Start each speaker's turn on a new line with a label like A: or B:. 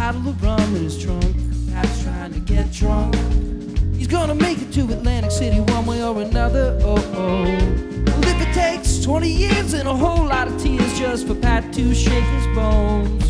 A: bottle of rum in his trunk. Pat's trying to get drunk. He's gonna make it to Atlantic City one way or another, oh. Well, if it takes 20 years and a whole lot of tears just for Pat to shake his bones.